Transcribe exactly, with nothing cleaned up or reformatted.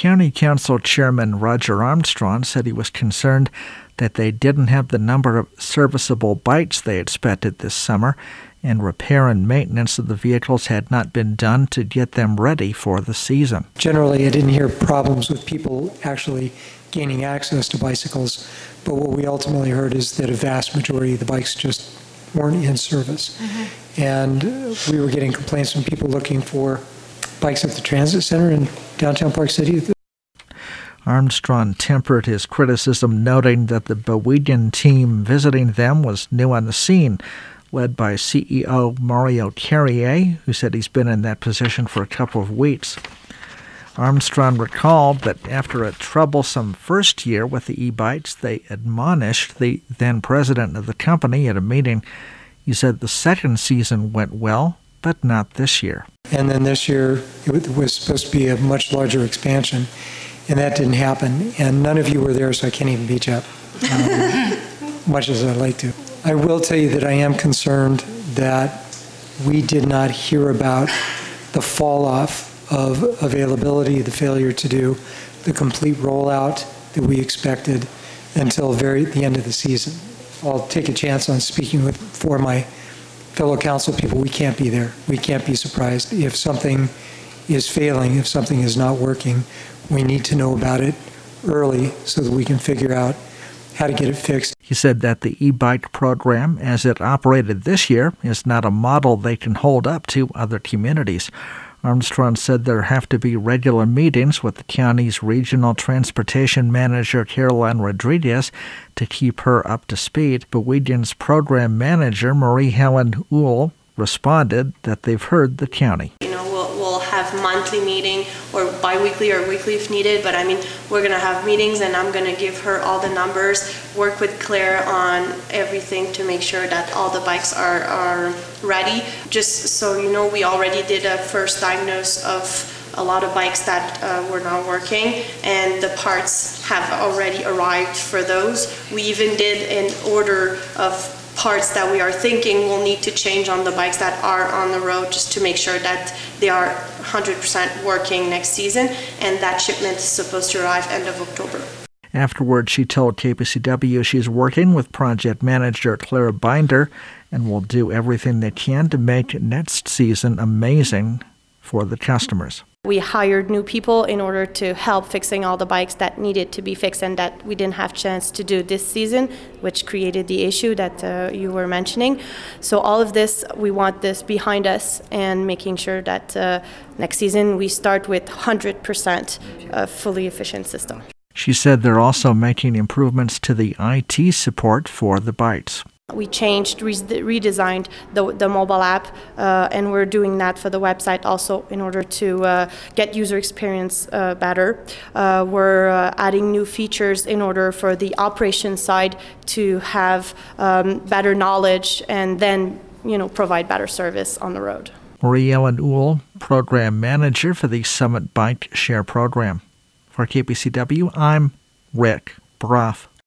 County Council Chairman Roger Armstrong said he was concerned that they didn't have the number of serviceable bikes they expected this summer, and repair and maintenance of the vehicles had not been done to get them ready for the season. Generally, I didn't hear problems with people actually gaining access to bicycles, but what we ultimately heard is that a vast majority of the bikes just weren't in service. Mm-hmm. And we were getting complaints from people looking for bikes at the transit center in downtown Park City. Armstrong tempered his criticism, noting that the Bowdoin team visiting them was new on the scene, led by C E O Mario Carrier, who said he's been in that position for a couple of weeks. Armstrong recalled that after a troublesome first year with the e-bikes, they admonished the then president of the company at a meeting. He said the second season went well, but not this year. And then this year, it was supposed to be a much larger expansion, and that didn't happen. And none of you were there, so I can't even beat you up, um, much as I'd like to. I will tell you that I am concerned that we did not hear about the fall-off of availability, the failure to do the complete rollout that we expected until very the end of the season. I'll take a chance on speaking with for my fellow council people. We can't be there. We can't be surprised. If something is failing, if something is not working, we need to know about it early so that we can figure out how to get it fixed. He said that the e-bike program, as it operated this year, is not a model they can hold up to other communities. Armstrong said there have to be regular meetings with the county's regional transportation manager, Caroline Rodriguez, to keep her up to speed. Bowdoin's program manager, Marie Helen Uhl, responded that they've heard the county. You know, we'll, we'll have monthly meeting or biweekly or weekly if needed, but I mean, we're going to have meetings and I'm going to give her all the numbers, work with Claire on everything to make sure that all the bikes are, are ready. Just so you know, we already did a first diagnose of a lot of bikes that uh, were not working, and the parts have already arrived for those. We even did an order of parts that we are thinking will need to change on the bikes that are on the road, just to make sure that they are one hundred percent working next season, and that shipment is supposed to arrive end of October. Afterwards, she told K P C W she's working with project manager Clara Binder and will do everything they can to make next season amazing for the customers. We hired new people in order to help fixing all the bikes that needed to be fixed and that we didn't have chance to do this season, which created the issue that uh, you were mentioning. So all of this, we want this behind us and making sure that uh, next season we start with one hundred percent a fully efficient system. She said they're also making improvements to the I T support for the bikes. We changed, re- redesigned the, the mobile app, uh, and we're doing that for the website also in order to uh, get user experience uh, better. Uh, we're uh, adding new features in order for the operations side to have um, better knowledge and then, you know, provide better service on the road. Marie Ellen Uhl, Program Manager for the Summit Bike Share Program. For K P C W, I'm Rick Brough.